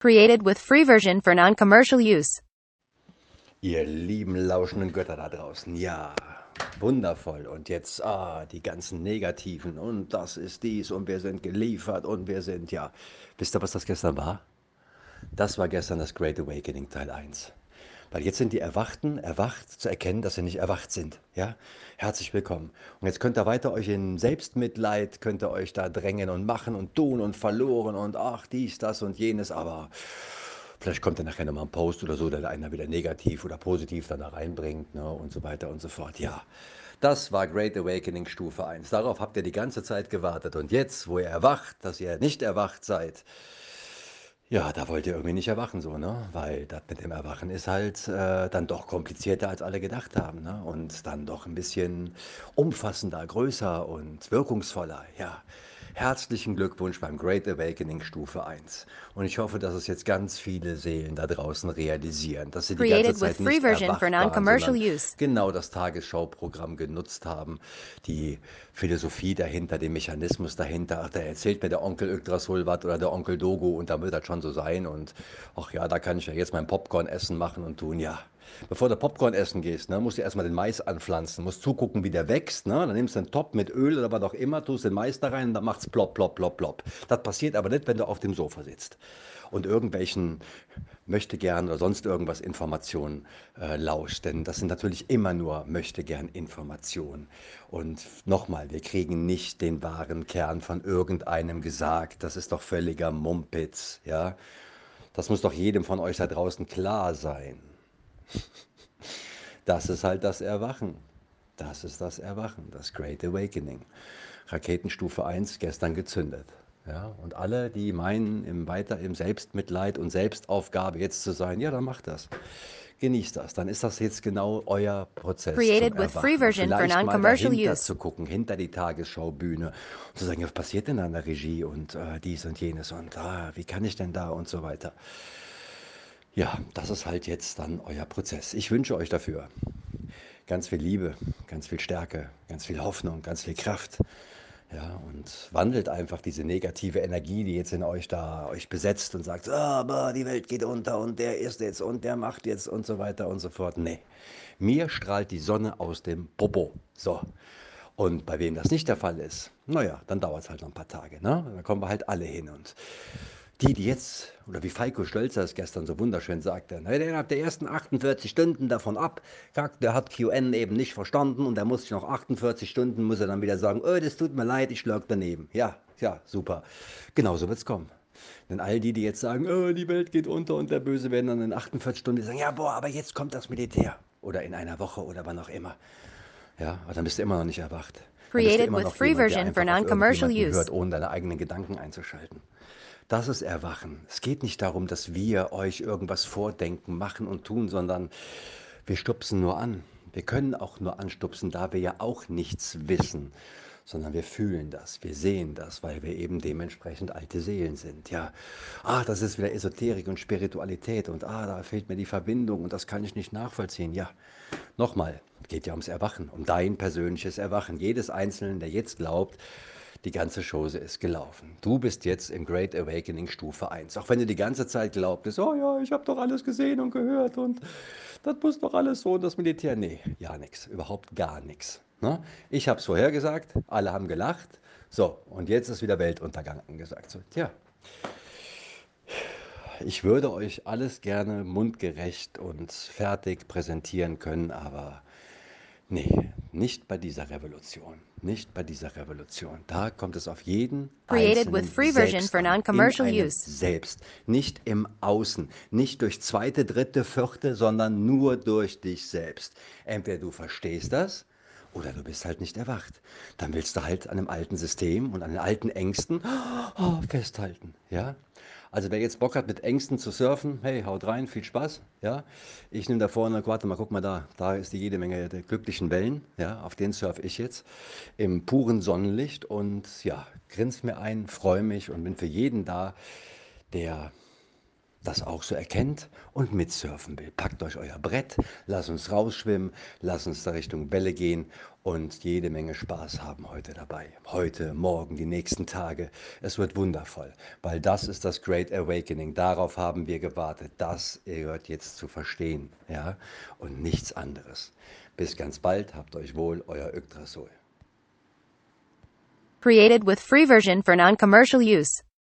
Created with free version for non-commercial use. Ihr lieben lauschenden Götter da draußen, ja, wundervoll. Und jetzt, die ganzen Negativen und das ist dies und wir sind geliefert und wir sind, ja. Wisst ihr, was das gestern war? Das war gestern das Great Awakening Teil 1. Weil jetzt sind die Erwachten erwacht zu erkennen, dass sie nicht erwacht sind. Ja, herzlich willkommen. Und jetzt könnt ihr weiter euch in Selbstmitleid, könnt ihr euch da drängen und machen und tun und verloren und ach, dies, das und jenes, aber vielleicht kommt dann nachher nochmal ein Post oder so, der einer wieder negativ oder positiv dann da reinbringt, ne, und so weiter und so fort. Ja, das war Great Awakening Stufe 1. Darauf habt ihr die ganze Zeit gewartet. Und jetzt, wo ihr erwacht, dass ihr nicht erwacht seid, ja, da wollt ihr irgendwie nicht erwachen so, ne? Weil das mit dem Erwachen ist halt dann doch komplizierter, als alle gedacht haben, ne? Und dann doch ein bisschen umfassender, größer und wirkungsvoller. Ja, herzlichen Glückwunsch beim Great Awakening Stufe 1. Und ich hoffe, dass es jetzt ganz viele Seelen da draußen realisieren, dass sie die ganze Created with Zeit free nicht version for erwacht waren, non-commercial sondern use. genau das Tagesschauprogramm genutzt haben, die Philosophie dahinter, den Mechanismus dahinter. Ach, da erzählt mir der Onkel Yggdrasil was oder der Onkel Dogo und da wird das schon so sein. Und ach ja, da kann ich ja jetzt mein Popcorn essen machen und tun, ja. Bevor du Popcorn essen gehst, ne, musst du erstmal den Mais anpflanzen, musst zugucken, wie der wächst. Ne? Dann nimmst du einen Topf mit Öl oder was auch immer, tust den Mais da rein und dann macht's plopp, plopp, plopp, plopp. Das passiert aber nicht, wenn du auf dem Sofa sitzt und irgendwelchen möchte gern oder sonst irgendwas Informationen lauscht. Denn das sind natürlich immer nur möchte gern Informationen. Und nochmal, wir kriegen nicht den wahren Kern von irgendeinem gesagt. Das ist doch völliger Mumpitz, ja. Das muss doch jedem von euch da draußen klar sein. Das ist halt das Erwachen. Das ist das Erwachen, das Great Awakening. Raketenstufe 1 gestern gezündet. Ja, und alle, die meinen, weiter im Selbstmitleid und Selbstaufgabe jetzt zu sein, ja, dann macht das. Genießt das. Dann ist das jetzt genau euer Prozess zum Created with free Erwachen. Und version for vielleicht mal non-commercial dahinter use. zu gucken, hinter die Tagesschaubühne und zu sagen, ja, was passiert denn an der Regie und dies und jenes und wie kann ich denn da und so weiter. Ja, das ist halt jetzt dann euer Prozess. Ich wünsche euch dafür ganz viel Liebe, ganz viel Stärke, ganz viel Hoffnung, ganz viel Kraft. Ja, und wandelt einfach diese negative Energie, die jetzt in euch da euch besetzt und sagt, aber die Welt geht unter und der ist jetzt und der macht jetzt und so weiter und so fort. Nee, mir strahlt die Sonne aus dem Popo. So. Und bei wem das nicht der Fall ist, naja, dann dauert es halt noch ein paar Tage. Ne? Dann kommen wir halt alle hin. Und die jetzt, oder wie Falco Stölzer es gestern so wunderschön sagte, ne, der hat der ersten 48 Stunden davon ab, der hat QN eben nicht verstanden und der muss sich noch 48 Stunden, muss er dann wieder sagen, oh, das tut mir leid, ich lag daneben. Ja, ja, super. Genauso wird es kommen. Denn all die, die jetzt sagen, oh, die Welt geht unter und der Böse, werden dann in 48 Stunden sagen, ja, boah, aber jetzt kommt das Militär. Oder in einer Woche oder wann auch immer. Ja, aber dann bist du immer noch nicht erwacht. Dann bist du Created immer with noch free jemand, der version for einfach auf non-commercial irgendjemanden use. hört, ohne deine eigenen Gedanken einzuschalten. Das ist Erwachen. Es geht nicht darum, dass wir euch irgendwas vordenken, machen und tun, sondern wir stupsen nur an. Wir können auch nur anstupsen, da wir ja auch nichts wissen, sondern wir fühlen das, wir sehen das, weil wir eben dementsprechend alte Seelen sind. Ja, das ist wieder Esoterik und Spiritualität und da fehlt mir die Verbindung und das kann ich nicht nachvollziehen. Ja, nochmal, geht ja ums Erwachen, um dein persönliches Erwachen. Jedes Einzelnen, der jetzt glaubt, die ganze Chose ist gelaufen. Du bist jetzt im Great Awakening Stufe 1. Auch wenn du die ganze Zeit glaubtest, oh ja, ich habe doch alles gesehen und gehört und das muss doch alles so und das Militär. Nee, ja nix, überhaupt gar nichts. Ne? Ich habe es vorher gesagt, alle haben gelacht. So, und jetzt ist wieder Weltuntergang angesagt. So, tja, ich würde euch alles gerne mundgerecht und fertig präsentieren können, aber nee, nicht bei dieser Revolution. Nicht bei dieser Revolution. Da kommt es auf jeden Created with Einzelnen free version selbst for an. In non-commercial einem use. selbst. Nicht im Außen. Nicht durch zweite, dritte, vierte, sondern nur durch dich selbst. Entweder du verstehst das oder du bist halt nicht erwacht. Dann willst du halt an einem alten System und an den alten Ängsten festhalten. Ja? Also wer jetzt Bock hat, mit Ängsten zu surfen, hey, haut rein, viel Spaß. Ja? Ich nehme da vorne, warte mal, guck mal da, da ist die jede Menge der glücklichen Wellen. Ja? Auf denen surfe ich jetzt im puren Sonnenlicht und ja, grins mir ein, freue mich und bin für jeden da, der das auch so erkennt und mitsurfen will. Packt euch euer Brett, lasst uns rausschwimmen, lasst uns da Richtung Bälle gehen und jede Menge Spaß haben heute dabei. Heute, morgen, die nächsten Tage. Es wird wundervoll, weil das ist das Great Awakening. Darauf haben wir gewartet. Das gehört jetzt zu verstehen, ja, und nichts anderes. Bis ganz bald, habt euch wohl, euer Yggdrasil. Created with free version for non-commercial use.